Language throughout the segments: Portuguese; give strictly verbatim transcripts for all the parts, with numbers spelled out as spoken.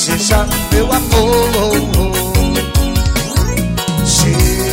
seja meu amor. Se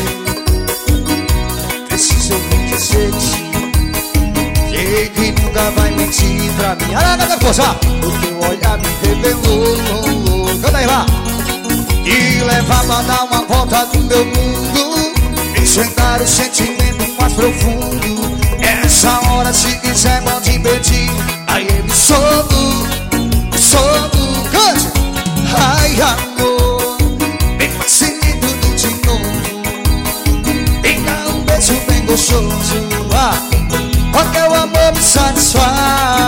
preciso ouvir dizer-te que nunca vai mentir pra mim. Ah, canta, força! O teu olhar me revelou. Canta aí, vá! E levava a dar uma volta no meu mundo, enxergar o sentimento mais profundo. Essa hora, se quiser, pode pedir. Aí ele soube, soube, cante! Ai, amor, vem assim tudo de novo. Vem dar um beijo bem gostoso. Ah, porque o amor me satisfaz.